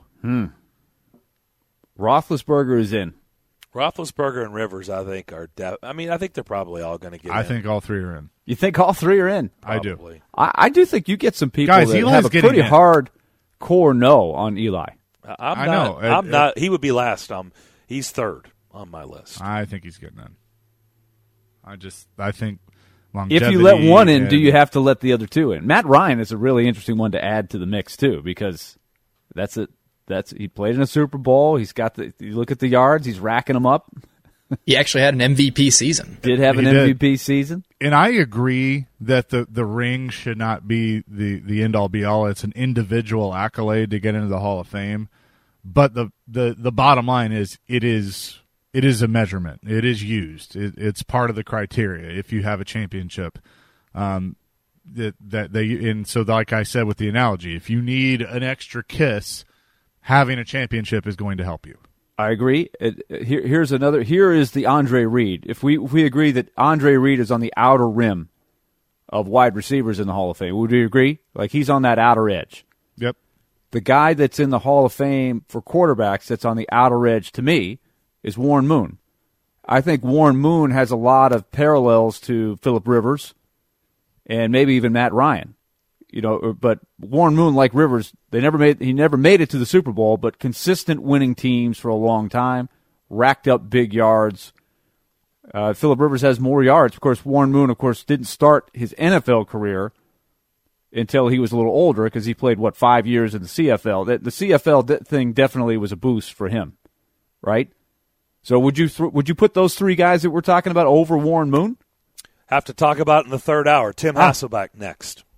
Roethlisberger is in. Roethlisberger and Rivers, I think, are. De- I mean, I think they're probably all going to get. I in. think all three are in. You think all three are in? I do. Probably. I, I do think you get some people Guys, that Eli's have a getting pretty in. hard core no on Eli. I- I'm I not, know. I'm It- not. He would be last. Um, he's third on my list. I think he's getting in. I just, I think longevity. If you let one in, and, do you have to let the other two in? Matt Ryan is a really interesting one to add to the mix too, because that's it. That's he played in a Super Bowl. He's got the. You look at the yards. He's racking them up. He actually had an M V P season. Did have an He M V did. P season. And I agree that the, the ring should not be the, the end all be all. It's an individual accolade to get into the Hall of Fame. But the, the, the bottom line is it is it is a measurement. It is used. It, it's part of the criteria if you have a championship. Um, that that they and so like I said with the analogy, if you need an extra kiss, having a championship is going to help you. I agree. It, here, here's another. Here is the Andre Reed. If we if we agree that Andre Reed is on the outer rim of wide receivers in the Hall of Fame, would we agree? Like he's on that outer edge. Yep. The guy that's in the Hall of Fame for quarterbacks that's on the outer edge to me is Warren Moon. I think Warren Moon has a lot of parallels to Phillip Rivers and maybe even Matt Ryan. You know, but Warren Moon, like Rivers, they never made he never made it to the Super Bowl, but consistent winning teams for a long time, racked up big yards. Uh, Phillip Rivers has more yards. Of course, Warren Moon, of course, didn't start his N F L career until he was a little older because he played, what, five years in the C F L. The, the C F L de- thing definitely was a boost for him, right? So would you th- would you put those three guys that we're talking about over Warren Moon? Have to talk about it in the third hour. Tim Ah. Hasselbeck next.